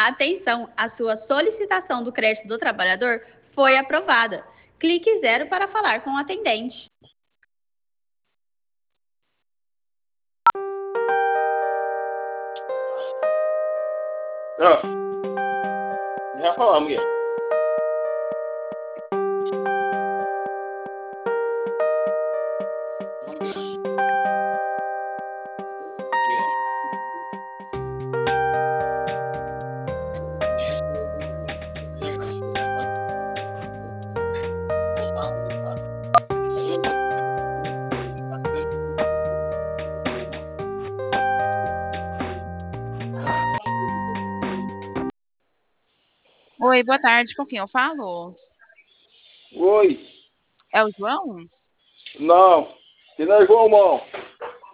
Atenção, a sua solicitação do crédito do trabalhador foi aprovada. Clique 0 para falar com o atendente. Já falamos, Guilherme. Oi, boa tarde. Com quem eu falo? Oi. É o João? Não. Que não é João, não.